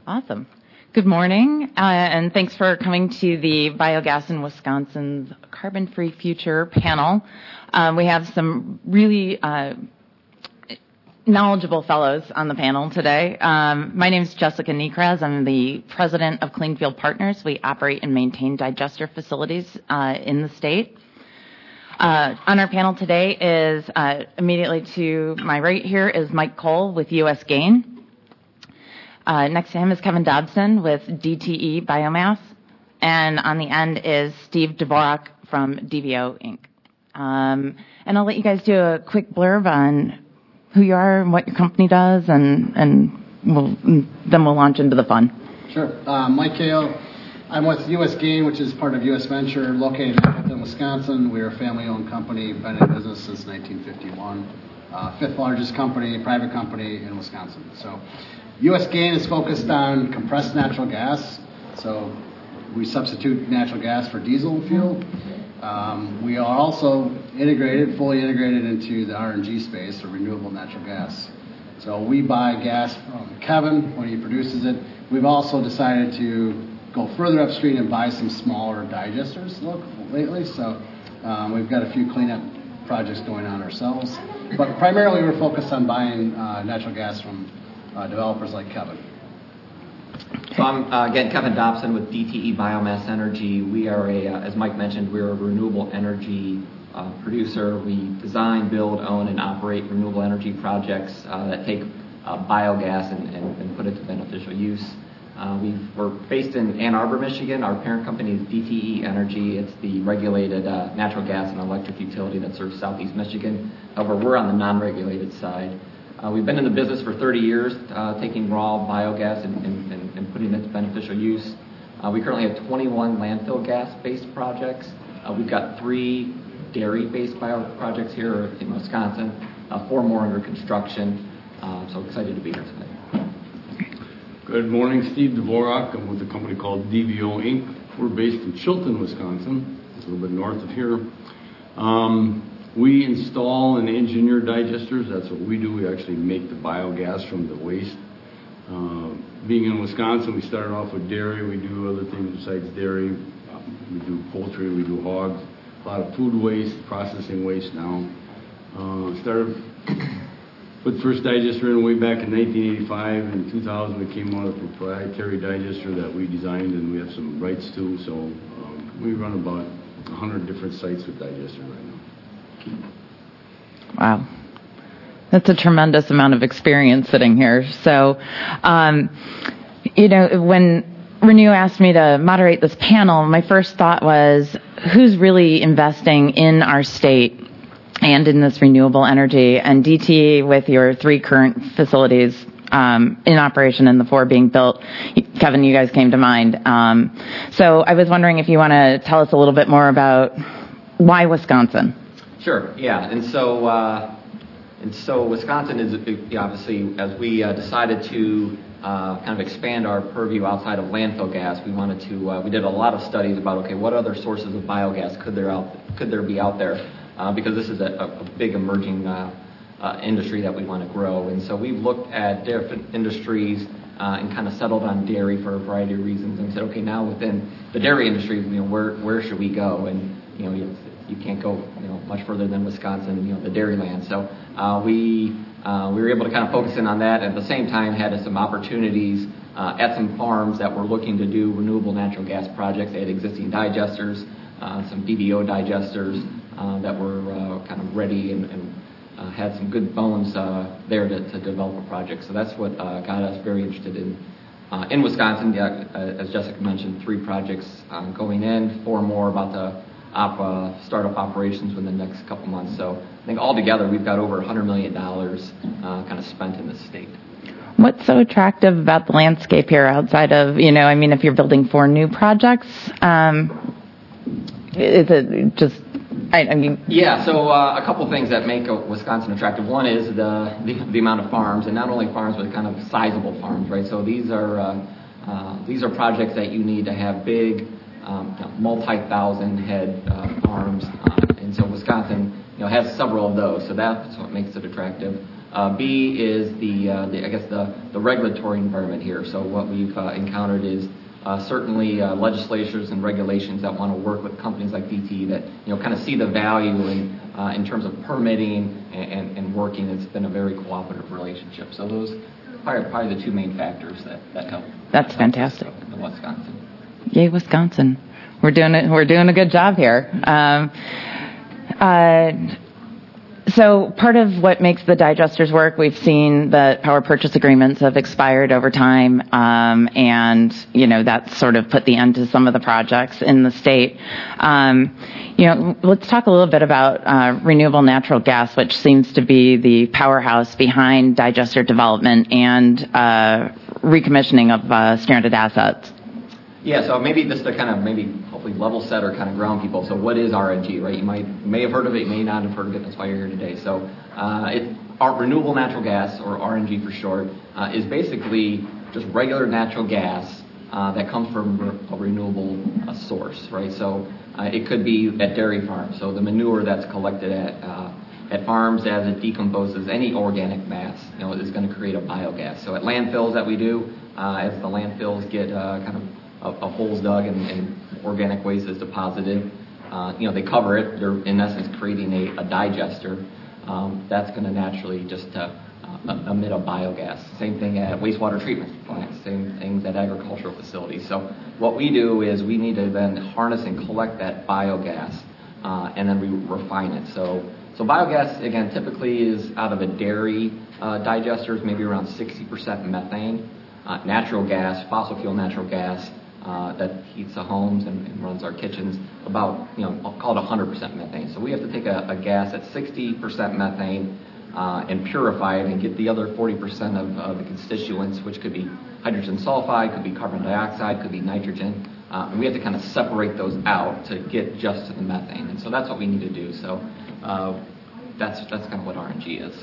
Awesome. Good morning, and thanks for coming to the Biogas in Wisconsin's Carbon-Free Future panel. We have some really knowledgeable fellows on the panel today. My name is Jessica Niekraz. I'm the president of Cleanfield Partners. We operate and maintain digester facilities in the state. On our panel today is immediately to my right here is Mike Cole with US Gain. Next to him is Kevin Dobson with DTE Biomass. And on the end is Steve Dvorak from DVO Inc. And I'll let you guys do a quick blurb on who you are and what your company does, and then we'll launch into the fun. Sure. Mike Cale. I'm with US Gain, which is part of US Venture, located in Wisconsin. We're a family-owned company, been in business since 1951. Fifth largest company, private company in Wisconsin. So US Gain is focused on compressed natural gas. So we substitute natural gas for diesel fuel. We are also fully integrated into the RNG space, or renewable natural gas. So we buy gas from Kevin when he produces it. We've also decided to go further upstream and buy some smaller digesters lately. So we've got a few cleanup projects going on ourselves. But primarily we're focused on buying natural gas from developers like Kevin. So I'm, again, Kevin Dobson with DTE Biomass Energy. We are as Mike mentioned, we're a renewable energy producer. We design, build, own, and operate renewable energy projects that take biogas and put it to beneficial use. We're based in Ann Arbor, Michigan. Our parent company is DTE Energy. It's the regulated natural gas and electric utility that serves southeast Michigan. However, we're on the non-regulated side. We've been in the business for 30 years, taking raw biogas and putting it to beneficial use. We currently have 21 landfill gas-based projects. We've got 3 dairy-based projects here in Wisconsin, 4 more under construction. So excited to be here today. Good morning, Steve Dvorak. I'm with a company called DVO Inc. We're based in Chilton, Wisconsin. It's a little bit north of here. We install and engineer digesters. That's what we do. We actually make the biogas from the waste. Being in Wisconsin, we started off with dairy. We do other things besides dairy. We do poultry, we do hogs, a lot of food waste, processing waste now. Started Put the first digester in way back in 1985. In 2000, we came out with a proprietary digester that we designed, and we have some rights to. So we run about 100 different sites with digesters right now. Wow. That's a tremendous amount of experience sitting here. So, when Renew asked me to moderate this panel, my first thought was, who's really investing in our state and in this renewable energy? And DTE, with your 3 current facilities in operation and the 4 being built, Kevin, you guys came to mind. So I was wondering if you want to tell us a little bit more about why Wisconsin. Sure, yeah. And so Wisconsin is, obviously, as we decided to kind of expand our purview outside of landfill gas, we did a lot of studies about, okay, what other sources of biogas could there be out there? Because this is a big emerging industry that we want to grow. And so we've looked at different industries and kind of settled on dairy for a variety of reasons, and said, okay, now within the dairy industry, where should we go? And you can't go much further than Wisconsin, the dairy land. So we were able to kind of focus in on that, and at the same time had some opportunities at some farms that were looking to do renewable natural gas projects. They had existing digesters, some DVO digesters that were kind of ready and had some good bones there to develop a project. So that's what got us very interested in Wisconsin. Yeah, as Jessica mentioned, 3 projects going in, 4 more about to startup operations within the next couple months. So I think altogether we've got over $100 million kind of spent in this state. What's so attractive about the landscape here outside of, if you're building 4 new projects, is it just, Yeah, so a couple things that make Wisconsin attractive. One is the amount of farms, and not only farms, but kind of sizable farms, right? So these are projects that you need to have big, multi-thousand head farms, and so Wisconsin, has several of those. So that's what makes it attractive. B is the regulatory environment here. So what we've encountered is certainly legislatures and regulations that want to work with companies like DTE that kind of see the value in terms of permitting and working. It's been a very cooperative relationship. So those are probably the two main factors that help. That's fantastic. In Wisconsin. Yay, Wisconsin! We're doing a good job here. So part of what makes the digesters work, we've seen that power purchase agreements have expired over time, and that's sort of put the end to some of the projects in the state. Let's talk a little bit about renewable natural gas, which seems to be the powerhouse behind digester development and recommissioning of stranded assets. Yeah, so maybe just to kind of hopefully level set or kind of ground people. So what is RNG, right? You may have heard of it, you may not have heard of it. That's why you're here today. So our renewable natural gas, or RNG for short, is basically just regular natural gas that comes from a renewable source, right? So it could be at dairy farms. So the manure that's collected at farms as it decomposes any organic mass, is going to create a biogas. So at landfills that we do, as the landfills get kind of a holes dug and organic waste is deposited, they cover it. They're in essence creating a digester that's going to naturally just emit a biogas. Same thing at wastewater treatment plants. Same things at agricultural facilities. So what we do is we need to then harness and collect that biogas, and then we refine it. So biogas again typically is out of a dairy digester, is maybe around 60% methane. Natural gas, fossil fuel natural gas. That heats the homes and runs our kitchens, about, I'll call it 100% methane. So we have to take a gas at 60% methane and purify it and get the other 40% of the constituents, which could be hydrogen sulfide, could be carbon dioxide, could be nitrogen. And we have to kind of separate those out to get just to the methane. And so that's what we need to do. So that's kind of what RNG is.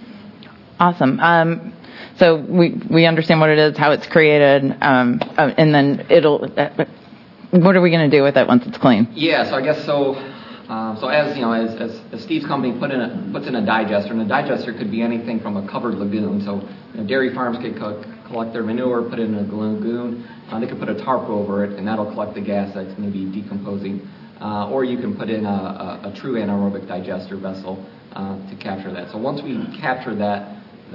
Awesome. So we understand what it is, how it's created, and then what are we going to do with it once it's clean? Yeah, so I guess so. So as Steve's company puts in a digester, and a digester could be anything from a covered lagoon. So dairy farms could collect their manure, put it in a lagoon. They could put a tarp over it, and that'll collect the gas that's maybe decomposing. Or you can put in a true anaerobic digester vessel to capture that. So once we capture that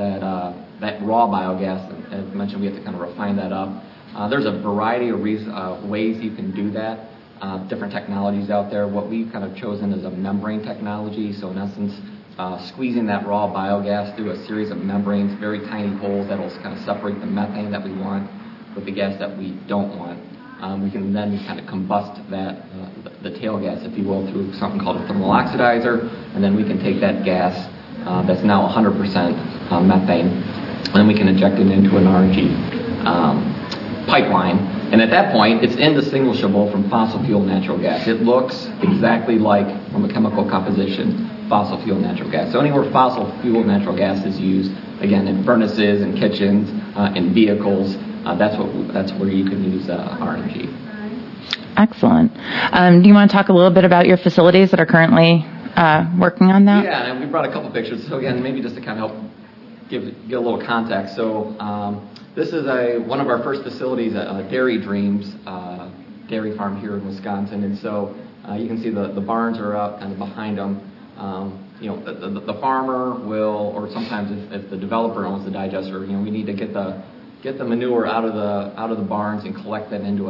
raw biogas, as mentioned, we have to kind of refine that up. There's a variety of ways you can do that, different technologies out there. What we've kind of chosen is a membrane technology. So in essence, squeezing that raw biogas through a series of membranes, very tiny holes that'll kind of separate the methane that we want with the gas that we don't want. We can then kind of combust the tail gas, if you will, through something called a thermal oxidizer, and then we can take that gas that's now 100% methane, and then we can inject it into an RNG pipeline. And at that point, it's indistinguishable from fossil fuel natural gas. It looks exactly like, from a chemical composition, fossil fuel natural gas. So anywhere fossil fuel natural gas is used, again, in furnaces, in kitchens, in vehicles, that's where you can use RNG. Excellent. Do you want to talk a little bit about your facilities that are currently working on that? Yeah, and we brought a couple pictures. So again, maybe just to kind of help give a little context. So this is one of our first facilities, Dairy Dreams dairy farm here in Wisconsin. And so you can see the barns are out kind of behind them. The farmer will, or sometimes if the developer owns the digester, we need to get the manure out of the barns and collect that into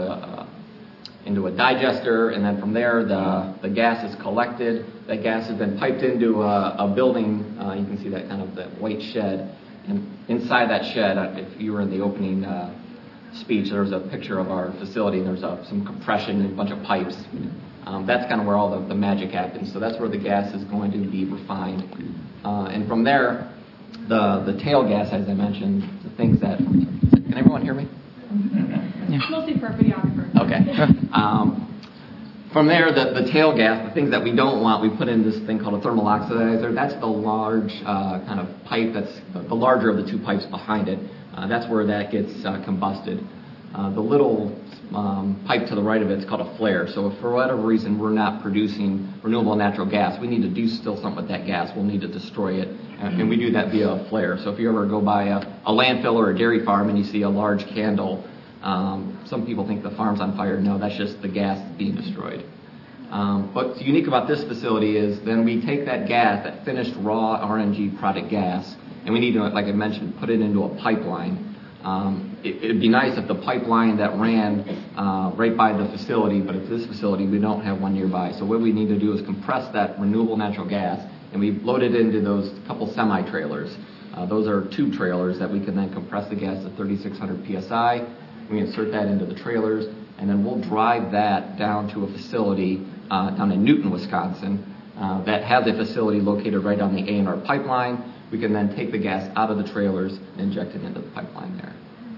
a digester, and then from there the gas is collected. That gas has been piped into a building. You can see that kind of that white shed, and inside that shed, if you were in the opening speech, there was a picture of our facility, and there's some compression and a bunch of pipes. That's kind of where all the magic happens. So that's where the gas is going to be refined, and from there, the tail gas, as I mentioned, the things that. Can everyone hear me? Yeah. Mostly for a videographer. Okay. From there, the tail gas, the things that we don't want, we put in this thing called a thermal oxidizer. That's the large kind of pipe. That's the larger of the two pipes behind it. That's where that gets combusted. The little pipe to the right of it's called a flare. So if for whatever reason we're not producing renewable natural gas, we need to do still something with that gas. We'll need to destroy it, and we do that via a flare. So if you ever go by a landfill or a dairy farm and you see a large candle, some people think the farm's on fire. No, that's just the gas being destroyed. What's unique about this facility is then we take that gas, that finished raw RNG product gas, and we need to, like I mentioned, put it into a pipeline. It'd be nice if the pipeline that ran right by the facility, but at this facility we don't have one nearby. So what we need to do is compress that renewable natural gas, and we load it into those couple semi-trailers. Those are tube trailers that we can then compress the gas to 3,600 psi. We insert that into the trailers, and then we'll drive that down to a facility down in Newton, Wisconsin, that has a facility located right on the A&R pipeline. We can then take the gas out of the trailers and inject it into the pipeline there.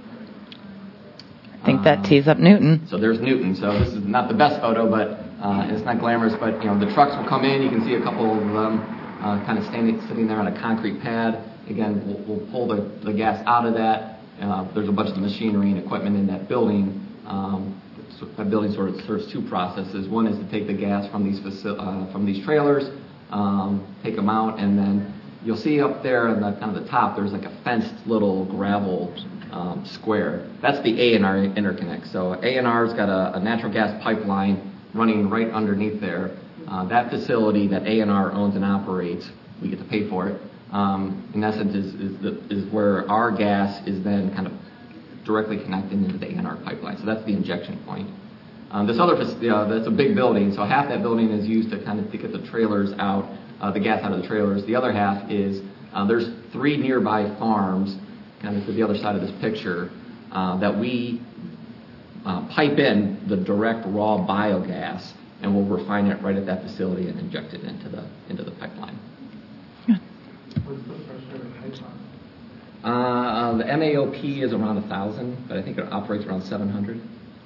I think that tees up Newton. So there's Newton. So this is not the best photo, but it's not glamorous. But the trucks will come in. You can see a couple of them kind of sitting there on a concrete pad. Again, we'll pull the gas out of that. There's a bunch of machinery and equipment in that building. That building sort of serves two processes. One is to take the gas from these trailers, take them out, and then you'll see up there on the kind of the top, there's like a fenced little gravel square. That's the A&R interconnect. So A&R's got a natural gas pipeline running right underneath there. That facility that A&R owns and operates, we get to pay for it. In essence, is where our gas is then kind of directly connected into the A&R pipeline. So that's the injection point. This other, that's a big building. So half that building is used to kind of get the trailers out, the gas out of the trailers. The other half is there's 3 nearby farms, kind of to the other side of this picture, that we pipe in the direct raw biogas, and we'll refine it right at that facility and inject it into the pipeline. What's the pressure of pipeline? The MAOP is around 1,000, but I think it operates around 700.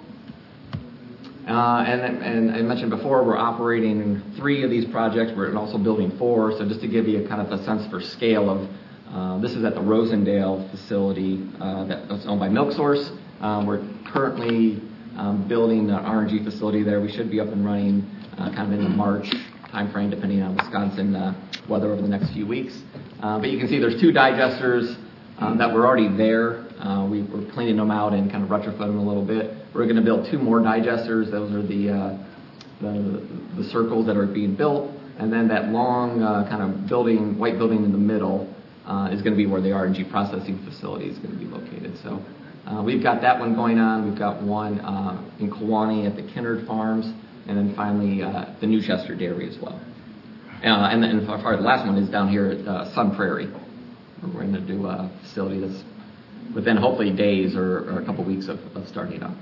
And I mentioned before, we're operating 3 of these projects. We're also building 4. So just to give you a kind of a sense for scale of, this is at the Rosendale facility that's owned by MilkSource. We're currently building an RNG facility there. We should be up and running kind of in the March timeframe, depending on Wisconsin weather over the next few weeks. But you can see there's 2 digesters that were already there. We were cleaning them out and kind of retrofit them a little bit. We're going to build 2 more digesters. Those are the circles that are being built. And then that long kind of white building in the middle is going to be where the RNG processing facility is going to be located. So we've got that one going on. We've got one in Kewanee at the Kinnard Farms, and then finally the Newchester Dairy as well. And then the last one is down here at Sun Prairie. We're going to do a facility that's within hopefully days or a couple weeks of starting up.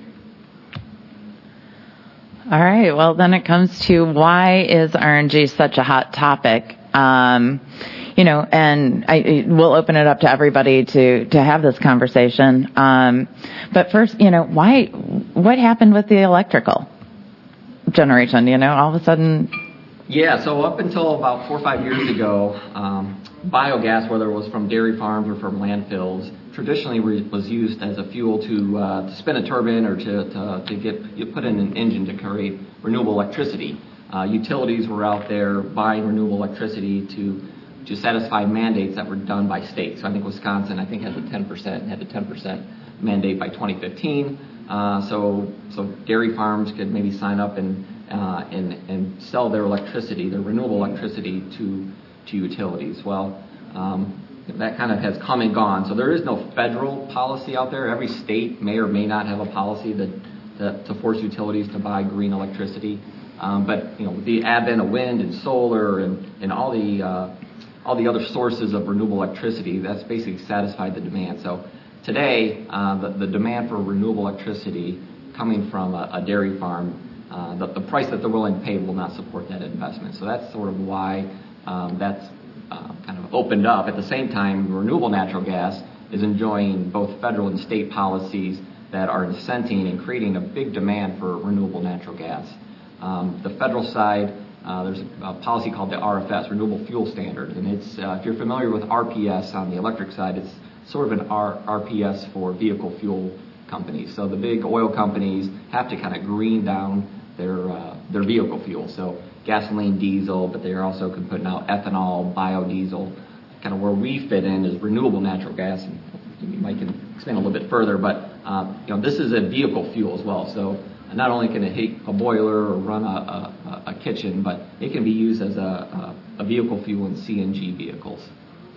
All right. Well, then it comes to why is RNG such a hot topic? And we'll open it up to everybody to have this conversation. But first, what happened with the electrical generation? All of a sudden. Yeah. So up until about 4 or 5 years ago, biogas, whether it was from dairy farms or from landfills, traditionally was used as a fuel to spin a turbine or to put in an engine to create renewable electricity. Utilities were out there buying renewable electricity to satisfy mandates that were done by states. So I think Wisconsin, had the 10% mandate by 2015. So dairy farms could maybe sign up and sell their electricity, their renewable electricity to utilities. Well, that kind of has come and gone. So there is no federal policy out there. Every state may or may not have a policy to force utilities to buy green electricity. But with the advent of wind and solar and all the other sources of renewable electricity, that's basically satisfied the demand. So today, the demand for renewable electricity coming from a dairy farm, the price that they're willing to pay will not support that investment. So that's sort of why that's kind of opened up. At the same time, renewable natural gas is enjoying both federal and state policies that are incenting and creating a big demand for renewable natural gas. The federal side, there's a policy called the RFS, Renewable Fuel Standard, and it's if you're familiar with RPS on the electric side, it's sort of an RPS for vehicle fuel companies. So the big oil companies have to kind of green down their vehicle fuel. So gasoline, diesel, but they also can put out ethanol, biodiesel. Kind of where we fit in is renewable natural gas. And Mike can expand a little bit further, but this is a vehicle fuel as well. So not only can it heat a boiler or run a kitchen, but it can be used as a vehicle fuel in CNG vehicles.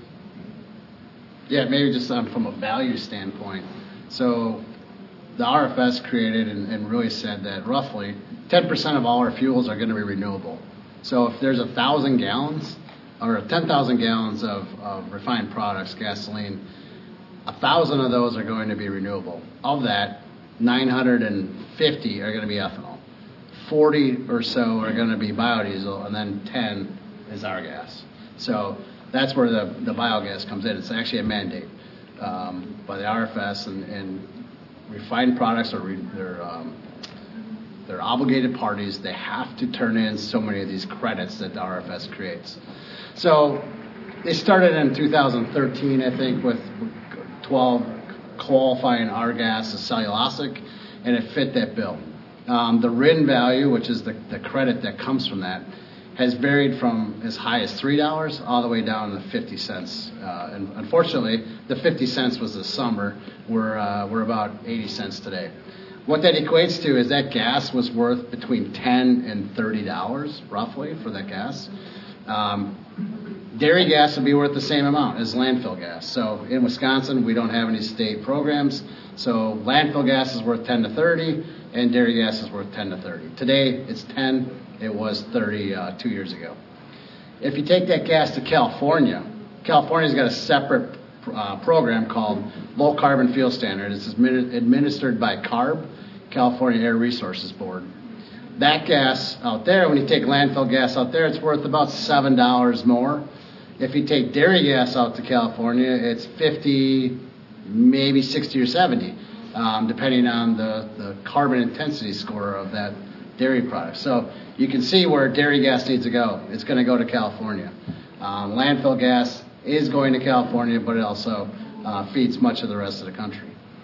Yeah, maybe just from a value standpoint. So the RFS created and really said that roughly 10% of all our fuels are going to be renewable. So if there's 1,000 gallons or 10,000 gallons of refined products, gasoline, 1,000 of those are going to be renewable. Of that, 950 are going to be ethanol. 40 or so are going to be biodiesel, and then 10 is our gas. So that's where the biogas comes in. It's actually a mandate by the RFS, and refined products they're obligated parties. They have to turn in so many of these credits that the RFS creates. So they started in 2013, I think, with 12 qualifying our gas as cellulosic, and it fit that bill. The RIN value, which is the credit that comes from that, has varied from as high as $3 all the way down to 50 cents. And unfortunately, the 50 cents was this summer. We're about 80 cents today. What that equates to is that gas was worth between $10 and $30 roughly for that gas. Dairy gas would be worth the same amount as landfill gas. So in Wisconsin, we don't have any state programs. So landfill gas is worth 10 to 30, and dairy gas is worth 10 to 30. Today, it's 10. It was 30 2 years ago. If you take that gas to California's got a separate program called Low Carbon Fuel Standard. It's administered by CARB, California Air Resources Board. That gas out there, when you take landfill gas out there, it's worth about $7 more. If you take dairy gas out to California, it's 50, maybe 60 or 70, depending on the carbon intensity score of that dairy product. So you can see where dairy gas needs to go. It's going to go to California. Landfill gas is going to California, but it also feeds much of the rest of the country.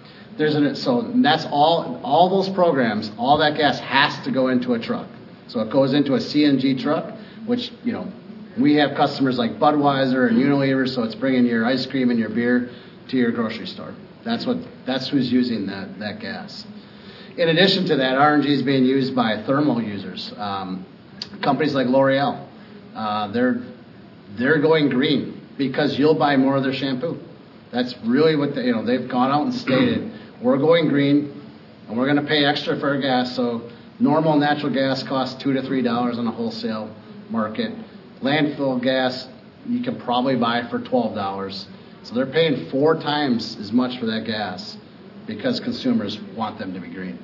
So that's all those programs. All that gas has to go into a truck. So it goes into a CNG truck, which we have customers like Budweiser and Unilever. So it's bringing your ice cream and your beer to your grocery store. That's who's using that gas. In addition to that, RNG is being used by thermal users. Companies like L'Oreal, they're going green because you'll buy more of their shampoo. That's really what they've gone out and stated. We're going green, and we're going to pay extra for our gas. So normal natural gas costs $2 to $3 on a wholesale market. Landfill gas you can probably buy for $12. So they're paying 4 times as much for that gas because consumers want them to be green.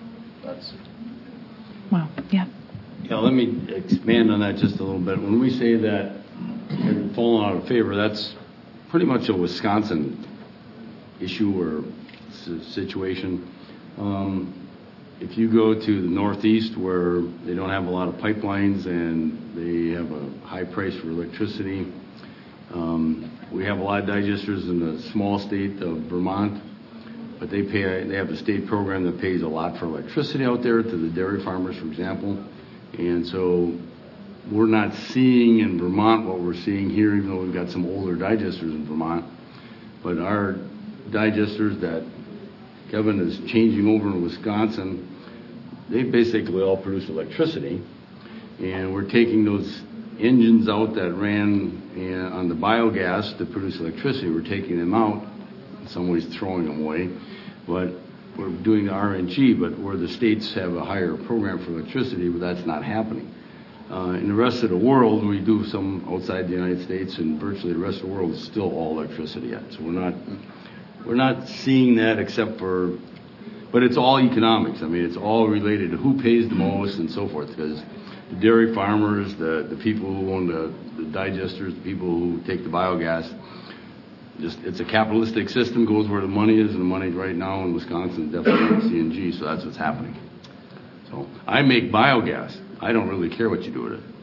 Wow. Yeah. Yeah, let me expand on that just a little bit. When we say that it's fallen out of favor, that's pretty much a Wisconsin issue or situation. If you go to the Northeast where they don't have a lot of pipelines and they have a high price for electricity, we have a lot of digesters in the small state of Vermont, but they have a state program that pays a lot for electricity out there to the dairy farmers, for example. And so we're not seeing in Vermont what we're seeing here, even though we've got some older digesters in Vermont. But our digesters that Kevin is changing over in Wisconsin, they basically all produce electricity. And we're taking those engines out that ran on the biogas to produce electricity. We're taking them out, in some ways throwing them away. But we're doing the RNG, but where the states have a higher program for electricity, but that's not happening. In the rest of the world, we do some outside the United States, and virtually the rest of the world is still all electricity yet. So we're not seeing that except for, but it's all economics. I mean, it's all related to who pays the most and so forth, because the dairy farmers, the people who own the digesters, the people who take the biogas, it's a capitalistic system, goes where the money is, and the money right now in Wisconsin is definitely CNG, so that's what's happening. So I make biogas. I don't really care what you do with it.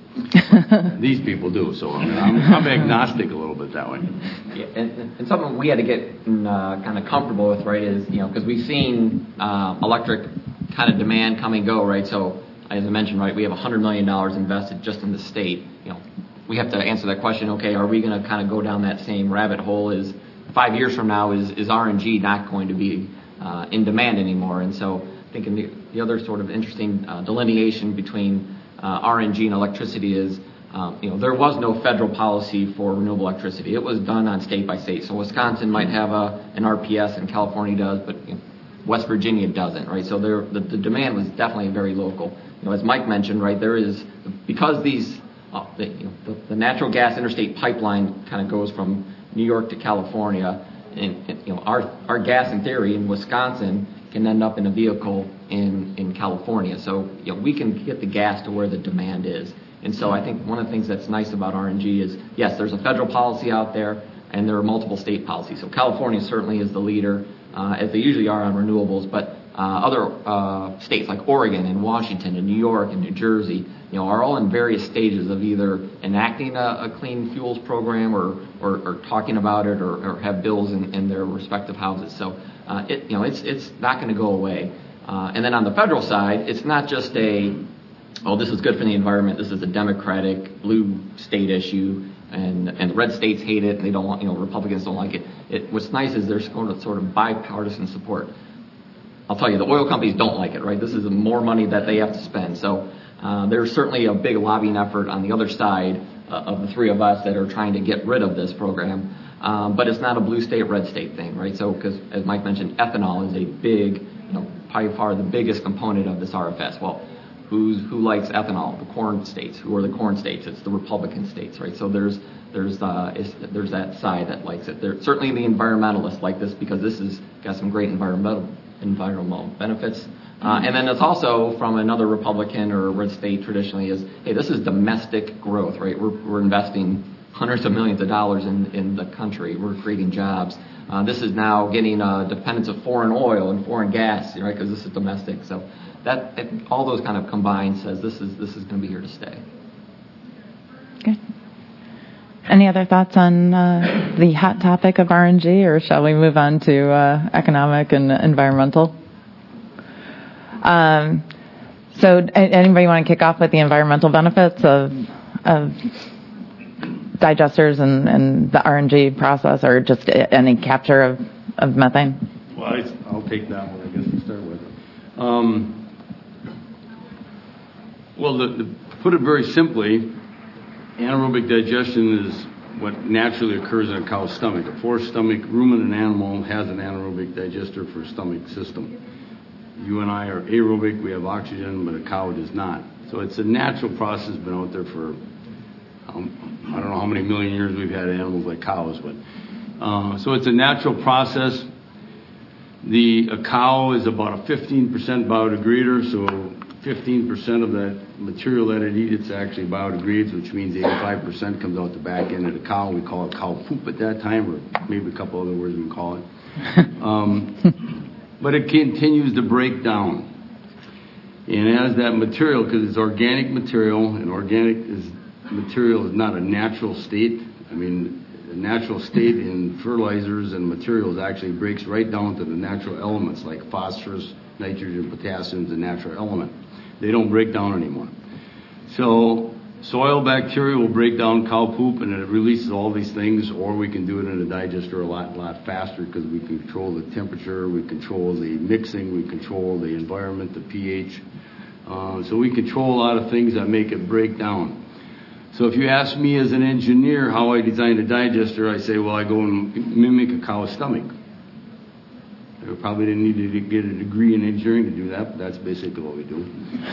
These people do, so I'm agnostic a little bit that way. Yeah, and something we had to get kind of comfortable with, right, is, because we've seen electric kind of demand come and go, right? So, as I mentioned, right, we have $100 million invested just in the state. We have to answer that question, okay, are we going to kind of go down that same rabbit hole? Is 5 years from now, is RNG not going to be in demand anymore? And so I think the other sort of interesting delineation between RNG and electricity is, there was no federal policy for renewable electricity. It was done on state by state. So Wisconsin might have an RPS and California does, but West Virginia doesn't, right? So the demand was definitely very local. As Mike mentioned, right, there is, because these, the natural gas interstate pipeline kind of goes from New York to California, and our gas in theory in Wisconsin can end up in a vehicle in California. So we can get the gas to where the demand is. And so I think one of the things that's nice about RNG is, yes, there's a federal policy out there, and there are multiple state policies. So California certainly is the leader, as they usually are on renewables, but other states like Oregon and Washington and New York and New Jersey, are all in various stages of either enacting a clean fuels program or talking about it or have bills in their respective houses. So it's not going to go away. And then on the federal side, it's not just this is good for the environment. This is a Democratic blue state issue, and the red states hate it, and they don't want, Republicans don't like it. What's nice is there's sort of bipartisan support. I'll tell you, the oil companies don't like it, right? This is more money that they have to spend. So there's certainly a big lobbying effort on the other side of the three of us that are trying to get rid of this program. But it's not a blue state, red state thing, right? So, because as Mike mentioned, ethanol is a big, by far the biggest component of this RFS. Well, who likes ethanol? The corn states. Who are the corn states? It's the Republican states, right? So there's that side that likes it. Certainly the environmentalists like this because this has got some great environmental benefits. And then it's also from another Republican or red state traditionally is, hey, this is domestic growth, right? We're investing hundreds of millions of dollars in the country. We're creating jobs. This is now getting dependence of foreign oil and foreign gas, right? Because this is domestic. So all those kind of combined says this is going to be here to stay. Good. Any other thoughts on the hot topic of RNG, or shall we move on to economic and environmental? So anybody want to kick off with the environmental benefits of digesters and the RNG process, or just any capture of methane? Well, I'll take that one, I guess, to start with. To put it very simply, anaerobic digestion is what naturally occurs in a cow's stomach. A four-stomach ruminant animal has an anaerobic digester for stomach system. You and I are aerobic, we have oxygen, but a cow does not. So it's a natural process, been out there for, I don't know how many million years we've had animals like cows, but so it's a natural process. A cow is about a 15% biodegrader, so 15% of that material that it eats, it's actually biodegrades, which means 85% comes out the back end of the cow. We call it cow poop at that time, or maybe a couple other words we can call it. But it continues to break down. And as that material, because it's organic material, and material is not a natural state. I mean, the natural state in fertilizers and materials actually breaks right down to the natural elements like phosphorus, nitrogen, potassium is a natural element. They don't break down anymore. So soil bacteria will break down cow poop and it releases all these things, or we can do it in a digester a lot faster because we control the temperature, we control the mixing, we control the environment, the pH. So we control a lot of things that make it break down. So if you ask me as an engineer how I design a digester, I say, well, I go and mimic a cow's stomach. I probably didn't need to get a degree in engineering to do that, but that's basically what we do.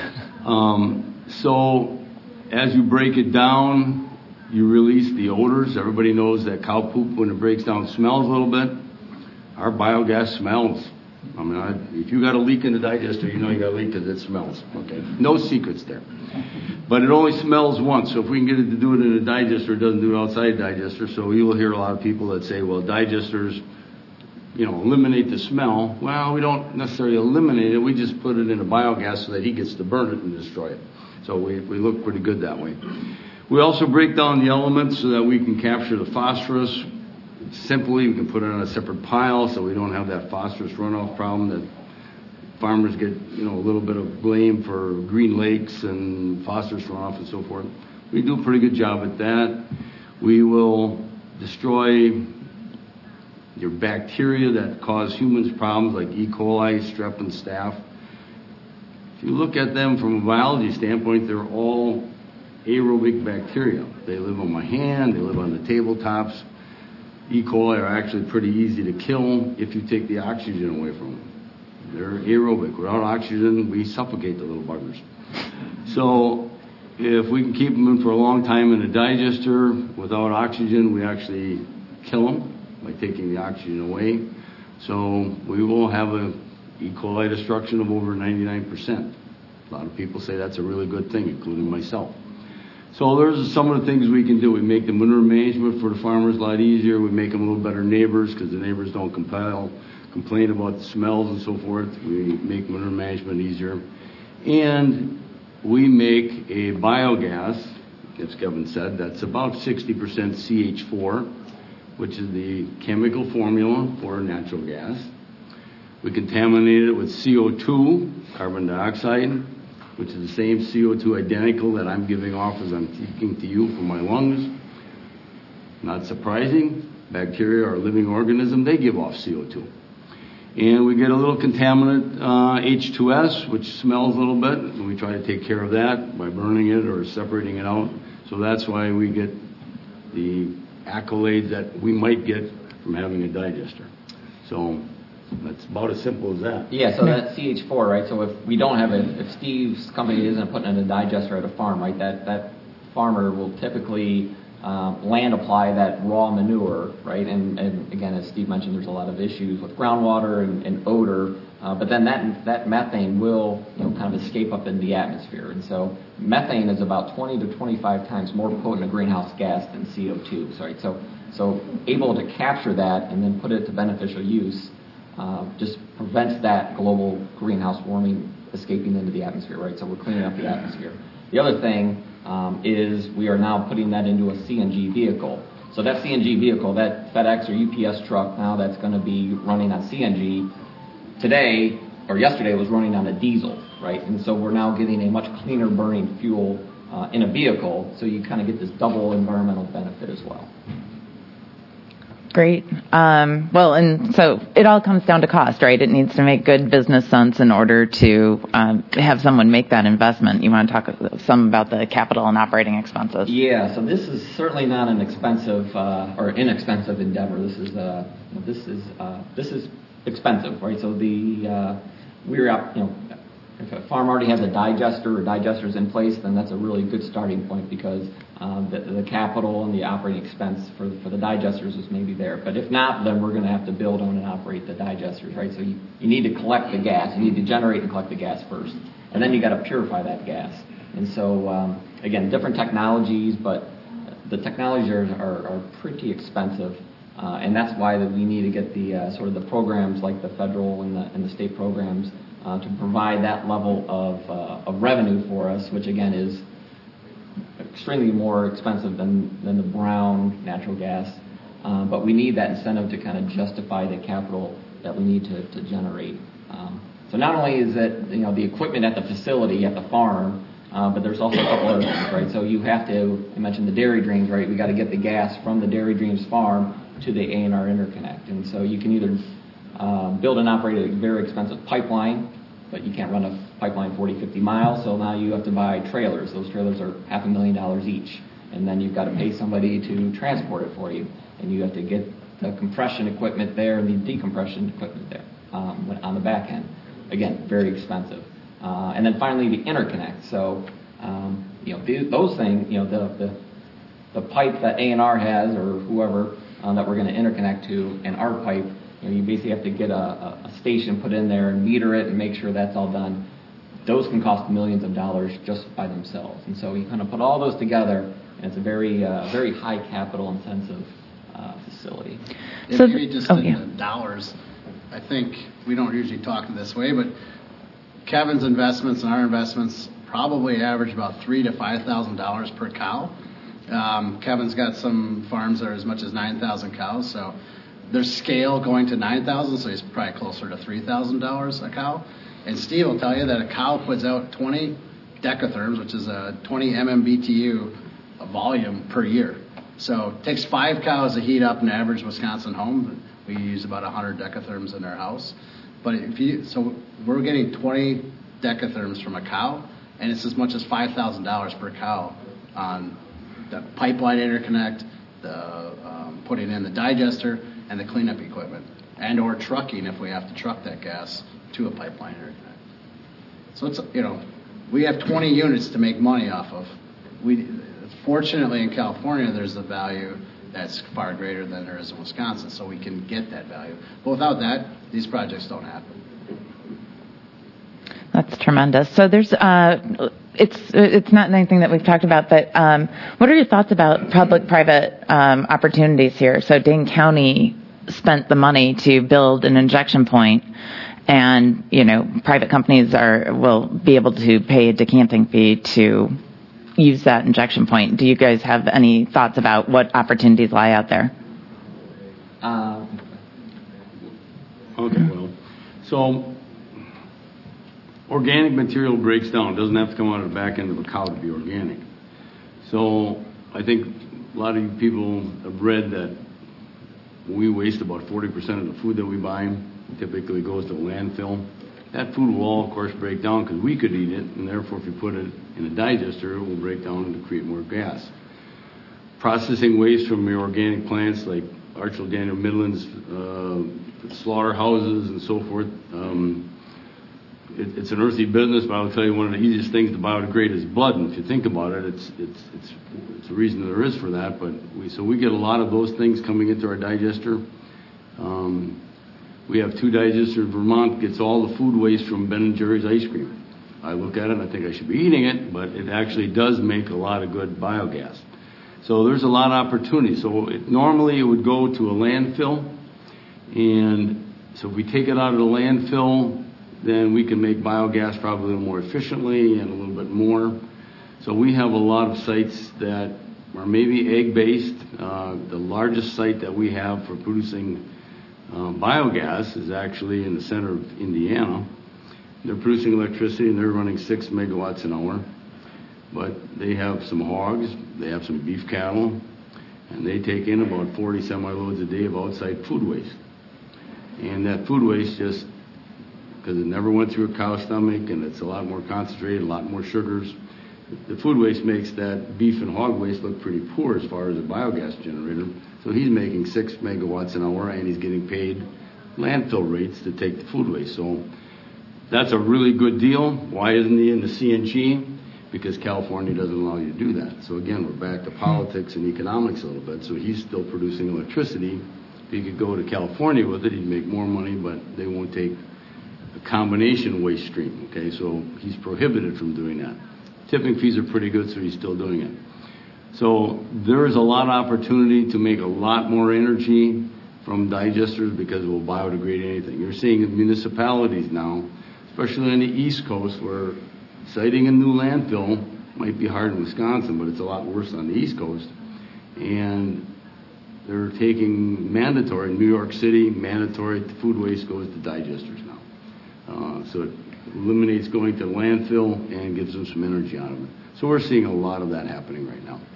So as you break it down, you release the odors. Everybody knows that cow poop, when it breaks down, smells a little bit. Our biogas smells. I mean, if you got a leak in the digester, you know you got a leak because it smells. Okay, no secrets there. But it only smells once. So if we can get it to do it in a digester, it doesn't do it outside a digester. So you will hear a lot of people that say, well, digesters, eliminate the smell. Well, we don't necessarily eliminate it. We just put it in a biogas so that he gets to burn it and destroy it. So we look pretty good that way. We also break down the elements so that we can capture the phosphorus. Simply, we can put it on a separate pile so we don't have that phosphorus runoff problem that farmers get, a little bit of blame for green lakes and phosphorus runoff and so forth. We do a pretty good job at that. We will destroy your bacteria that cause humans problems like E. coli, strep, and staph. If you look at them from a biology standpoint, they're all aerobic bacteria. They live on my hand, they live on the tabletops. E. coli are actually pretty easy to kill if you take the oxygen away from them. They're aerobic. Without oxygen, we suffocate the little buggers. So if we can keep them in for a long time in a digester without oxygen, we actually kill them by taking the oxygen away. So we will have a E. coli destruction of over 99%. A lot of people say that's a really good thing, including myself. So there's some of the things we can do. We make the manure management for the farmers a lot easier. We make them a little better neighbors because the neighbors don't complain about the smells and so forth. We make manure management easier. And we make a biogas, as Kevin said, that's about 60% CH4, which is the chemical formula for natural gas. We contaminate it with CO2, carbon dioxide, which is the same CO2 identical that I'm giving off as I'm speaking to you from my lungs. Not surprising, bacteria are a living organism, they give off CO2. And we get a little contaminant, H2S, which smells a little bit, and we try to take care of that by burning it or separating it out. So that's why we get the accolades that we might get from having a digester. So that's about as simple as that. Yeah, so that's CH4, right? So if we don't have it, if Steve's company isn't putting in a digester at a farm, right, that farmer will typically land apply that raw manure, right? And again, as Steve mentioned, there's a lot of issues with groundwater and odor, but then that methane will kind of escape up in the atmosphere. And so methane is about 20 to 25 times more potent a greenhouse gas than CO2, right? So able to capture that and then put it to beneficial use just prevents that global greenhouse warming escaping into the atmosphere, right? So we're cleaning up the atmosphere. The other thing is we are now putting that into a CNG vehicle. So that CNG vehicle, that FedEx or UPS truck now that's going to be running on CNG, today or yesterday was running on a diesel, right? And so we're now getting a much cleaner burning fuel in a vehicle, so you kind of get this double environmental benefit as well. Great. Well, and so it all comes down to cost, right? It needs to make good business sense in order to have someone make that investment. You want to talk some about the capital and operating expenses? Yeah. So this is certainly not an expensive or inexpensive endeavor. This is expensive, right? So if a farm already has a digester or digesters in place, then that's a really good starting point because the capital and the operating expense for the digesters is maybe there. But if not, then we're going to have to build, own, and operate the digesters, right? So you need to collect the gas. You need to generate and collect the gas first. And then you got to purify that gas. And so, again, different technologies, but the technologies are pretty expensive. And that's why that we need to get the sort of the programs like the federal and the state programs to provide that level of revenue for us, which again is extremely more expensive than the brown natural gas. But we need that incentive to kind of justify the capital that we need to generate. So not only is it the equipment at the facility at the farm, but there's also a couple other things, right? So you mentioned the dairy dreams, right? We got to get the gas from the Dairy Dreams farm to the A&R interconnect. And so you can either build and operate a very expensive pipeline, but you can't run a pipeline 40, 50 miles, so now you have to buy trailers. Those trailers are $500,000 each. And then you've got to pay somebody to transport it for you. And you have to get the compression equipment there and the decompression equipment there on the back end. Again, very expensive. And then finally, the interconnect. So, those things, the pipe that A&R has or whoever that we're going to interconnect to and our pipe, you basically have to get a station put in there and meter it and make sure that's all done. Those can cost millions of dollars just by themselves. And so you kind of put all those together, and it's a very high capital intensive facility. So maybe just in dollars, I think we don't usually talk this way, but Kevin's investments and our investments probably average about $3,000 to $5,000 per cow. Kevin's got some farms that are as much as 9,000 cows, so there's scale going to 9,000, so he's probably closer to $3,000 a cow. And Steve will tell you that a cow puts out 20 decatherms, which is a 20 MMBTU of volume per year. So it takes 5 cows to heat up an average Wisconsin home. We use about 100 decatherms in our house. But so we're getting 20 decatherms from a cow, and it's as much as $5,000 per cow on the pipeline interconnect, the putting in the digester, and the cleanup equipment, and or trucking if we have to truck that gas to a pipeline interconnect. So it's, we have 20 units to make money off of. Fortunately, in California, there's a value that's far greater than there is in Wisconsin, so we can get that value. But without that, these projects don't happen. That's tremendous. So there's, it's not anything that we've talked about, but what are your thoughts about public-private opportunities here? So Dane County spent the money to build an injection point, and private companies will be able to pay a decanting fee to use that injection point. Do you guys have any thoughts about what opportunities lie out there? Okay, well, so organic material breaks down. It doesn't have to come out of the back end of a cow to be organic. So I think a lot of you people have read that we waste about 40% of the food that we buy. It typically goes to landfill. That food will all, of course, break down because we could eat it, and therefore if you put it in a digester, it will break down to create more gas. Processing waste from your organic plants like Archel Daniel Midland's slaughterhouses and so forth, it's an earthy business, but I'll tell you one of the easiest things to biodegrade is blood. And if you think about it, it's the reason there is for that. But we get a lot of those things coming into our digester. We have 2 digesters. Vermont gets all the food waste from Ben & Jerry's ice cream. I look at it and I think I should be eating it, but it actually does make a lot of good biogas. So there's a lot of opportunity. So normally it would go to a landfill, and so if we take it out of the landfill, then we can make biogas probably a little more efficiently and a little bit more. So we have a lot of sites that are maybe egg-based. The largest site that we have for producing biogas is actually in the center of Indiana. They're producing electricity and they're running 6 megawatts an hour. But they have some hogs, they have some beef cattle, and they take in about 40 semi-loads a day of outside food waste. And that food waste, just because it never went through a cow's stomach and it's a lot more concentrated, a lot more sugars, the food waste makes that beef and hog waste look pretty poor as far as a biogas generator. So he's making 6 megawatts an hour and he's getting paid landfill rates to take the food waste. So that's a really good deal. Why isn't he in the CNG? Because California doesn't allow you to do that. So again, we're back to politics and economics a little bit. So he's still producing electricity. If he could go to California with it, he'd make more money, but they won't take a combination waste stream. Okay, so he's prohibited from doing that. Tipping fees are pretty good, so he's still doing it. So there is a lot of opportunity to make a lot more energy from digesters because it will biodegrade anything. You're seeing in municipalities now, especially on the East Coast, where siting a new landfill might be hard in Wisconsin, but it's a lot worse on the East Coast. And they're taking mandatory, in New York City, mandatory food waste goes to digesters now. So it eliminates going to landfill and gives them some energy out of it. So we're seeing a lot of that happening right now.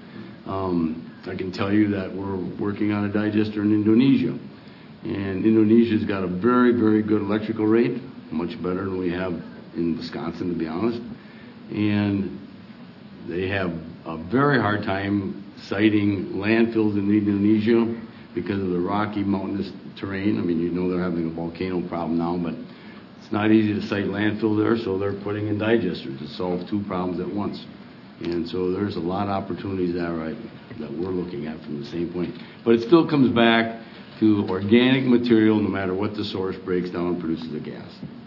I can tell you that we're working on a digester in Indonesia. And Indonesia's got a very, very good electrical rate, much better than we have in Wisconsin, to be honest. And they have a very hard time siting landfills in Indonesia because of the rocky mountainous terrain. I mean, you know they're having a volcano problem now, but it's not easy to site landfill there, so they're putting in digesters to solve 2 problems at once. And so there's a lot of opportunities there, right, that we're looking at from the same point. But it still comes back to organic material, no matter what the source, breaks down and produces a gas.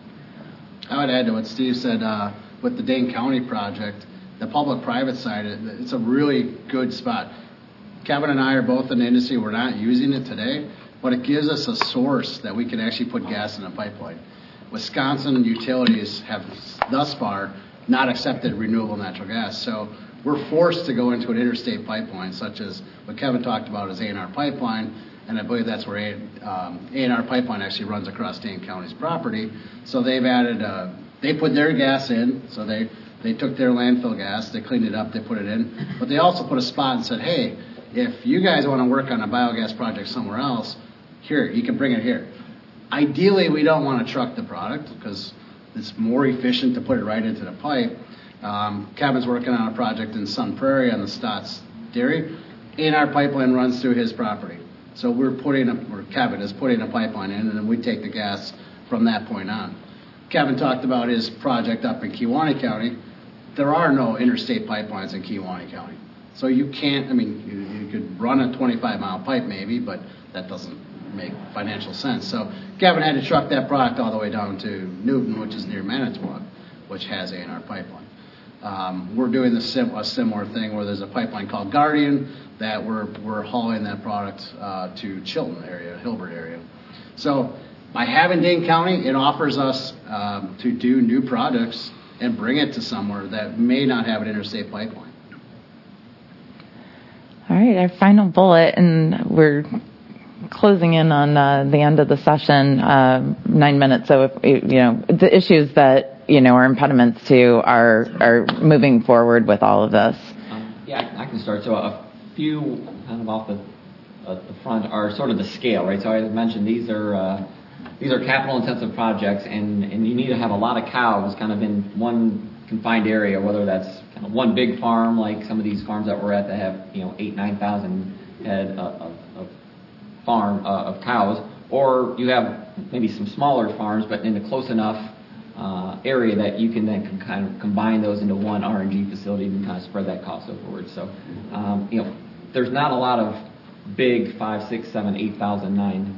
I would add to what Steve said with the Dane County project, the public-private side, it's a really good spot. Kevin and I are both in the industry. We're not using it today, but it gives us a source that we can actually put gas in a pipeline. Wisconsin utilities have thus far not accepted renewable natural gas. So we're forced to go into an interstate pipeline, such as what Kevin talked about as A&R Pipeline, and I believe that's where A&R Pipeline actually runs across Dane County's property. So they've added, they put their gas in, so they took their landfill gas, they cleaned it up, they put it in, but they also put a spot and said, hey, if you guys want to work on a biogas project somewhere else, here, you can bring it here. Ideally, we don't want to truck the product because it's more efficient to put it right into the pipe. Kevin's working on a project in Sun Prairie on the Stotts Dairy. A&R Pipeline runs through his property. So Kevin is putting a pipeline in, and then we take the gas from that point on. Kevin talked about his project up in Kewaunee County. There are no interstate pipelines in Kewaunee County. So you can't, you could run a 25-mile pipe maybe, but that doesn't make financial sense. So Kevin had to truck that product all the way down to Newton, which is near Manitowoc, which has A&R Pipeline. We're doing a similar thing where there's a pipeline called Guardian that we're hauling that product to Chilton area, Hilbert area. So by having Dane County, it offers us to do new products and bring it to somewhere that may not have an interstate pipeline. All right, our final bullet, and we're closing in on the end of the session, 9 minutes. So, the issues that, are impediments to are moving forward with all of this. I can start. So a few kind of off the front are sort of the scale, right? So I mentioned these are capital-intensive projects, and you need to have a lot of cows kind of in one confined area, whether that's kind of one big farm like some of these farms that we're at that have 8,000-9,000 head of cows, or you have maybe some smaller farms but in a close enough area that you can then kind of combine those into one RNG facility and kind of spread that cost forward. So there's not a lot of big 5, 6, 7, 8,000,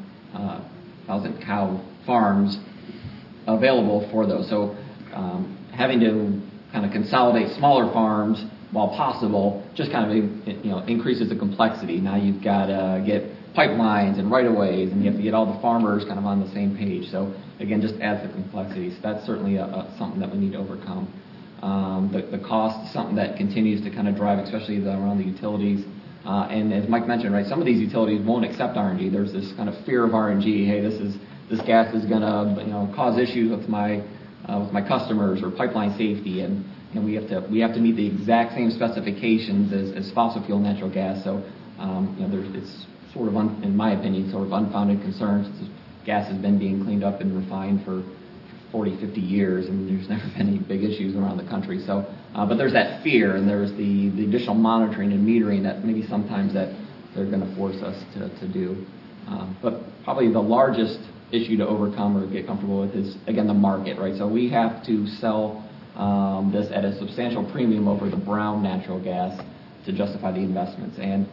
9,000 cow farms available for those. So having to kind of consolidate smaller farms while possible just kind of increases the complexity. Now you've got to get pipelines and right-of-ways, and you have to get all the farmers kind of on the same page. So again, just adds the complexity. So that's certainly something that we need to overcome. The cost is something that continues to kind of drive, especially around the utilities. And as Mike mentioned, right, some of these utilities won't accept RNG. There's this kind of fear of RNG. Hey, this gas is going to cause issues with my customers or pipeline safety, and we have to meet the exact same specifications as fossil fuel natural gas. So it's sort of, in my opinion, sort of unfounded concerns. Gas has been being cleaned up and refined for 40, 50 years, and there's never been any big issues around the country. So, but there's that fear, and there's the additional monitoring and metering that maybe sometimes that they're going to force us to do. But probably the largest issue to overcome or get comfortable with is, again, the market, right? So we have to sell this at a substantial premium over the brown natural gas to justify the investments. And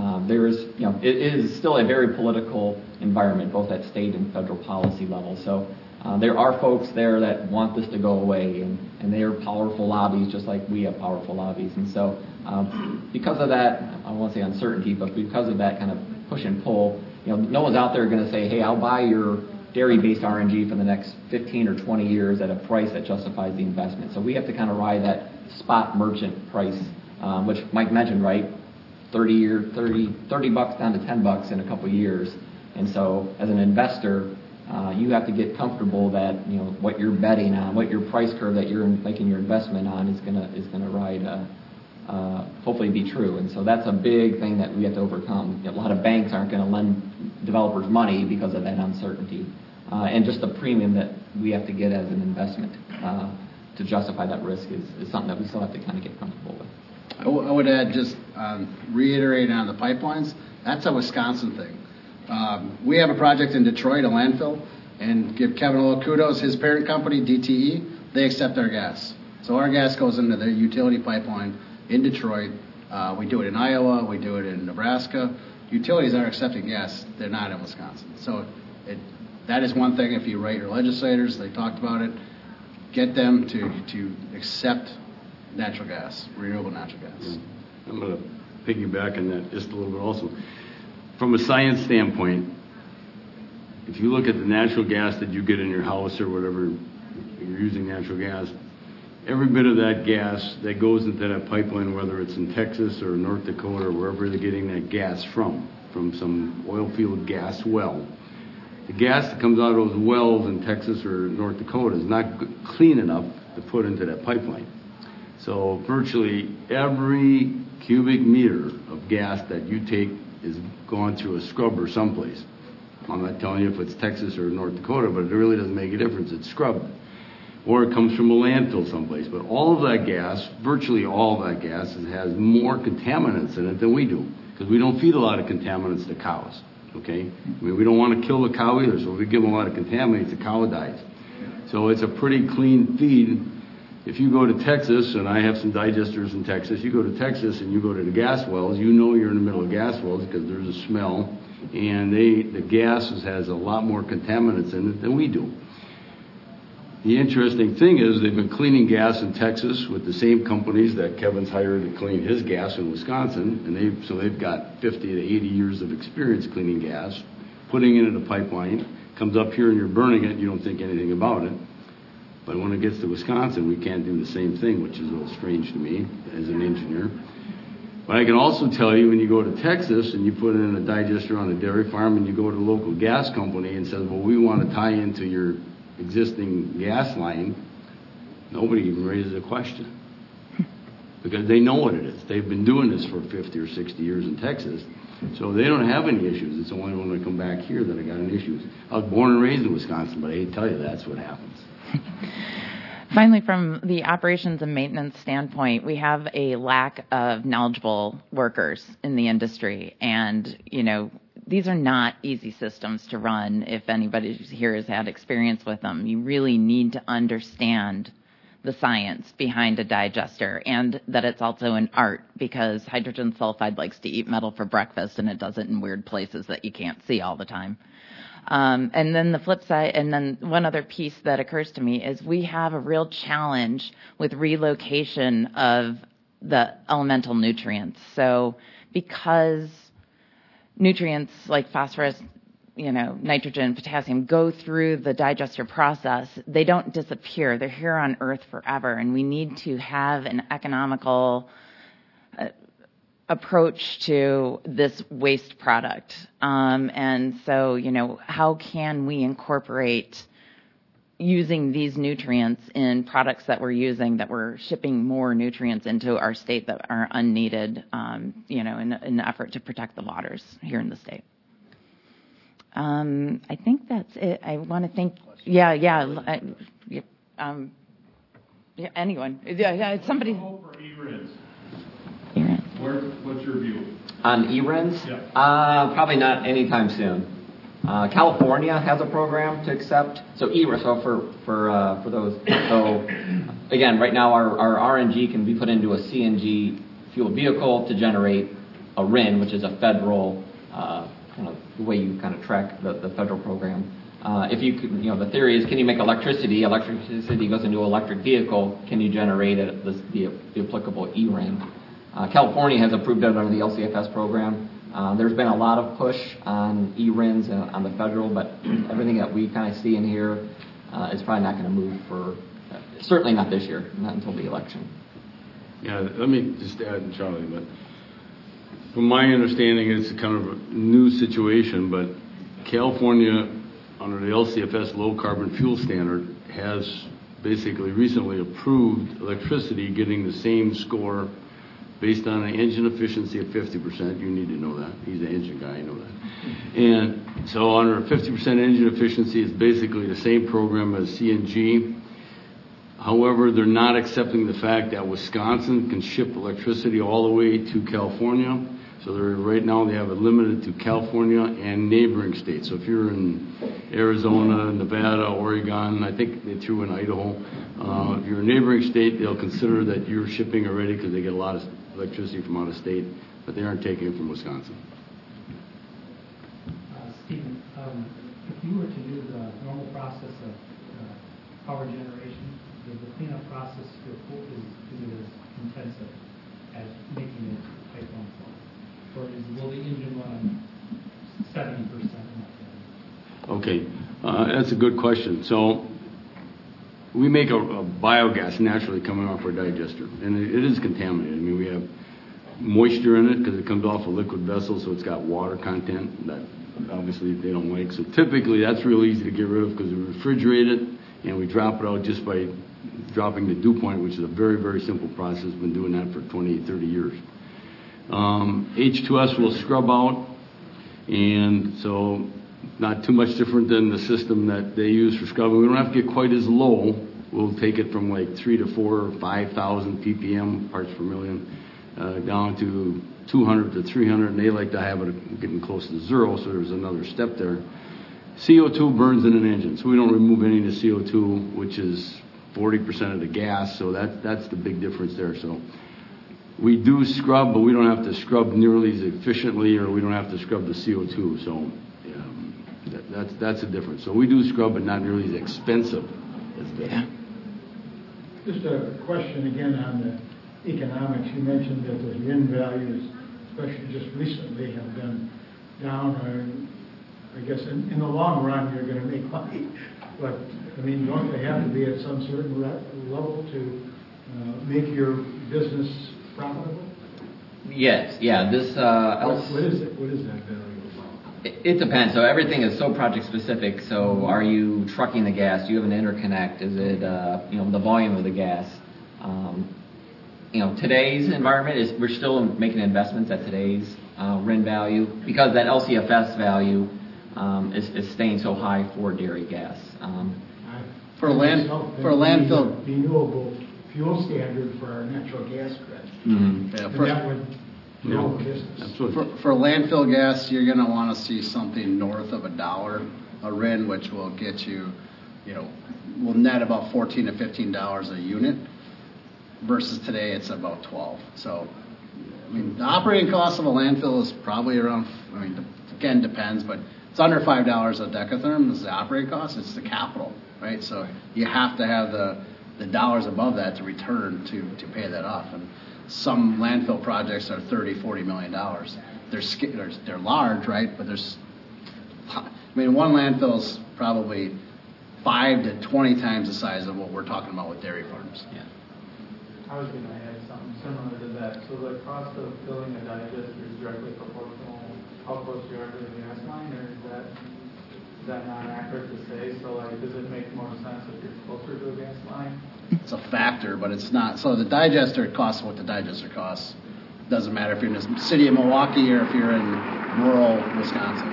it is still a very political environment, both at state and federal policy level. So there are folks there that want this to go away, and they are powerful lobbies, just like we have powerful lobbies. And so because of that, I won't say uncertainty, but because of that kind of push and pull, no one's out there going to say, hey, I'll buy your dairy-based RNG for the next 15 or 20 years at a price that justifies the investment. So we have to kind of ride that spot merchant price, which Mike mentioned, right? $30 down to $10 in a couple of years. And so as an investor, you have to get comfortable that what you're betting on, what your price curve that you're making your investment on is gonna ride, hopefully be true. And so that's a big thing that we have to overcome. A lot of banks aren't going to lend developers money because of that uncertainty, and just the premium that we have to get as an investment to justify that risk is something that we still have to kind of get comfortable with. I would add, just reiterating on the pipelines, that's a Wisconsin thing. We have a project in Detroit, a landfill, and give Kevin a little kudos. His parent company, DTE, they accept our gas. So our gas goes into their utility pipeline in Detroit. We do it in Iowa. We do it in Nebraska. Utilities are accepting gas. They're not in Wisconsin. So that is one thing. If you write your legislators, they talked about it, get them to accept natural gas, renewable natural gas. I'm going to piggyback on that just a little bit also. From a science standpoint, if you look at the natural gas that you get in your house or whatever, you're using natural gas, every bit of that gas that goes into that pipeline, whether it's in Texas or North Dakota or wherever they're getting that gas from some oil field gas well. The gas that comes out of those wells in Texas or North Dakota is not clean enough to put into that pipeline. So virtually every cubic meter of gas that you take is gone through a scrubber someplace. I'm not telling you if it's Texas or North Dakota, but it really doesn't make a difference. It's scrubbed. Or it comes from a landfill someplace. But all of that gas, virtually all of that gas, has more contaminants in it than we do. Because we don't feed a lot of contaminants to cows. Okay? I mean, we don't want to kill the cow either. So if we give them a lot of contaminants, the cow dies. So it's a pretty clean feed. If you go to Texas, and I have some digesters in Texas, you go to Texas and you go to the gas wells, you know you're in the middle of gas wells because there's a smell. And the gas has a lot more contaminants in it than we do. The interesting thing is they've been cleaning gas in Texas with the same companies that Kevin's hired to clean his gas in Wisconsin, and they've got 50 to 80 years of experience cleaning gas, putting it in a pipeline, comes up here and you're burning it, you don't think anything about it. But when it gets to Wisconsin, we can't do the same thing, which is a little strange to me as an engineer. But I can also tell you when you go to Texas and you put in a digester on a dairy farm and you go to a local gas company and says, well, we want to tie into your existing gas line, nobody even raises a question because they know what it is. They've been doing this for 50 or 60 years in Texas, so they don't have any issues. It's only when I come back here that I got any issues. I was born and raised in Wisconsin, but I hate to tell you that's what happens. Finally, from the operations and maintenance standpoint, we have a lack of knowledgeable workers in the industry, and these are not easy systems to run. If anybody here has had experience with them, you really need to understand the science behind a digester, and that it's also an art, because hydrogen sulfide likes to eat metal for breakfast, and it does it in weird places that you can't see all the time. And then the flip side, and then one other piece that occurs to me is we have a real challenge with relocation of the elemental nutrients. So because nutrients like phosphorus, nitrogen, potassium go through the digester process, they don't disappear. They're here on Earth forever, and we need to have an economical approach to this waste product. And so, how can we incorporate using these nutrients in products that we're using, that we're shipping more nutrients into our state that are unneeded, in an effort to protect the waters here in the state. I think that's it. I want to thank, anyone. It's somebody. For E-RINs. E-RINs. What's your view? On E-RINs? Yeah. Probably not anytime soon. California has a program to accept. So E-RINs, so for those. So again, right now our RNG can be put into a CNG fuel vehicle to generate a RIN, which is a federal kind of the way you kind of track the federal program. If you could, the theory is, can you make electricity? Electricity goes into an electric vehicle. Can you generate the applicable E-RIN? California has approved it under the LCFS program. There's been a lot of push on E-RINs on the federal, but everything that we kind of see in here is probably not going to move for, certainly not this year, not until the election. Yeah, let me just add, Charlie, but from my understanding, it's kind of a new situation, but California, under the LCFS low carbon fuel standard, has basically recently approved electricity getting the same score based on an engine efficiency of 50%. You need to know that. He's an engine guy, I know that. And so under 50% engine efficiency is basically the same program as CNG. However, they're not accepting the fact that Wisconsin can ship electricity all the way to California. So right now they have it limited to California and neighboring states. So if you're in Arizona, Nevada, Oregon, I think they threw in Idaho. If you're a neighboring state, they'll consider that you're shipping already because they get a lot of electricity from out of state, but they aren't taking it from Wisconsin. Stephen, if you were to do the normal process of power generation, the cleanup process is it as intensive as making it pipeline flow? Or will the engine run 70%? Okay, that's a good question. So we make a biogas naturally coming off our digester, and it is contaminated. I mean, we have moisture in it because it comes off a liquid vessel, so it's got water content that obviously they don't like. So typically that's real easy to get rid of because we refrigerate it and we drop it out just by dropping the dew point, which is a very, very simple process. Been doing that for 20, 30 years. H2S will scrub out, and so not too much different than the system that they use for scrubbing. We don't have to get quite as low. We'll take it from like 3 to 4 or 5,000 ppm, parts per million, down to 200 to 300, and they like to have it getting close to zero, so there's another step there. CO2 burns in an engine, so we don't remove any of the CO2, which is 40% of the gas, so that's the big difference there. So we do scrub, but we don't have to scrub nearly as efficiently, or we don't have to scrub the CO2, so that's the difference. So we do scrub, but not nearly as expensive as this. Yeah. Just a question again on the economics. You mentioned that the RIN values, especially just recently, have been down. I guess in the long run you're going to make money, but I mean, don't they have to be at some certain level to make your business profitable? Yes, yeah. This what is it? What is that value? It depends. So everything is so project specific. So are you trucking the gas? Do you have an interconnect? Is it the volume of the gas? Today's environment is we're still making investments at today's RIN value because that LCFS value is staying so high for dairy gas. For landfill, renewable fuel standard for our natural gas credit. Mm-hmm. Yeah, That would build business. For landfill gas, you're going to want to see something north of $1 a RIN, which will get you, will net about $14 to $15 a unit. Versus today, it's about 12. So, I mean, the operating cost of a landfill is probably around. I mean, again, depends, but it's under $5 a decatherm is the operating cost. It's the capital, right? So you have to have the dollars above that to return to pay that off. And some landfill projects are $30-40 million. They're large, right? But one landfill is probably 5 to 20 times the size of what we're talking about with dairy farms. Yeah. I was going to add something similar to that. So the cost of filling a digester is directly proportional how close you are to the gas line, or is that not accurate to say? So, does it make more sense if you're closer to a gas line? It's a factor, but it's not. So the digester costs what the digester costs. Doesn't matter if you're in the city of Milwaukee or if you're in rural Wisconsin.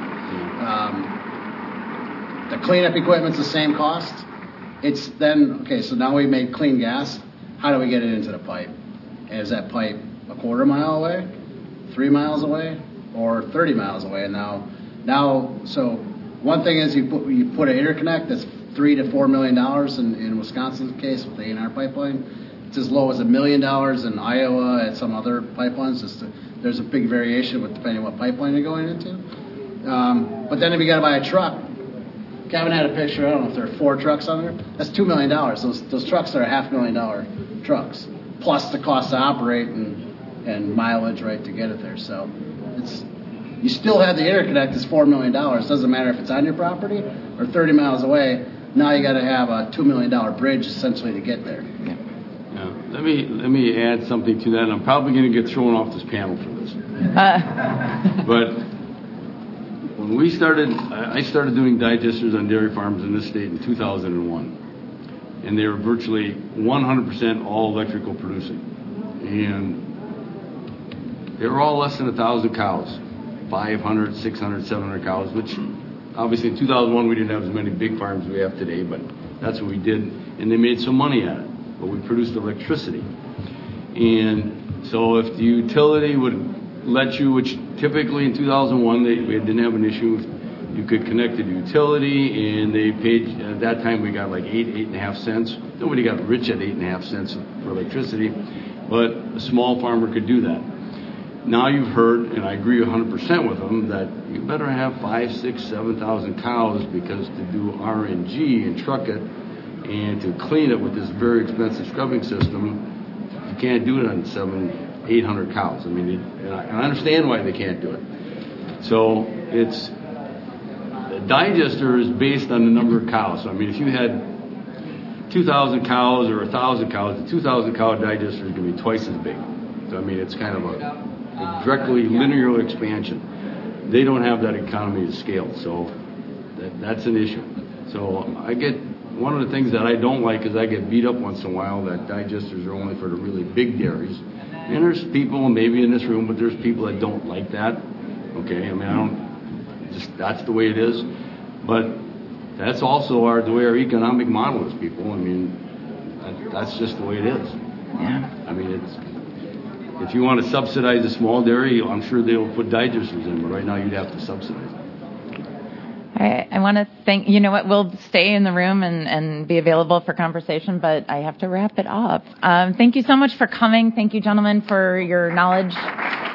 The cleanup equipment's the same cost. It's then, okay, so now we make clean gas. How do we get it into the pipe? And is that pipe a quarter mile away, 3 miles away, or 30 miles away? And now, so one thing is you put an interconnect that's $3 to $4 million in Wisconsin's case with the A&R pipeline. It's as low as $1 million in Iowa and some other pipelines. There's a big variation with depending on what pipeline you're going into. But then if you got to buy a truck, Kevin had a picture. I don't know if there are 4 trucks on there. That's $2 million. Those trucks are $500,000 trucks, plus the cost to operate and mileage, right, to get it there. So you still have the interconnect. It's $4 million. It doesn't matter if it's on your property or 30 miles away. Now you got to have a $2 million bridge essentially to get there. Yeah. Let me add something to that. I'm probably going to get thrown off this panel for this, but. When I started doing digesters on dairy farms in this state in 2001, and they were virtually 100% all electrical producing, and they were all less than 1,000 cows, 500, 600, 700 cows, which obviously in 2001 we didn't have as many big farms as we have today, but that's what we did, and they made some money at it, but we produced electricity. And so if the utility would let you, which typically in 2001 we didn't have an issue. You could connect to the utility, and they paid. At that time we got like 8.5 cents. Nobody got rich at 8.5 cents for electricity, but a small farmer could do that. Now you've heard, and I agree 100% with them, that you better have 5, 6, 7,000 cows because to do RNG and truck it and to clean it with this very expensive scrubbing system, you can't do it on 700-800 cows. I mean, and I understand why they can't do it. So the digester is based on the number of cows. So, I mean, if you had 2,000 cows or 1,000 cows, the 2,000 cow digester is going to be twice as big. So, I mean, it's kind of a directly linear expansion. They don't have that economy of scale, so that's an issue. So I get, one of the things that I don't like is I get beat up once in a while that digesters are only for the really big dairies. And there's people, maybe in this room, but there's people that don't like that. Okay, I mean, that's the way it is. But that's also the way our economic model is, people. I mean, that's just the way it is. Yeah. I mean, if you want to subsidize a small dairy, I'm sure they'll put digesters in, but right now you'd have to subsidize it. I want to thank, you know what, we'll stay in the room and be available for conversation, but I have to wrap it up. Thank you so much for coming. Thank you, gentlemen, for your knowledge.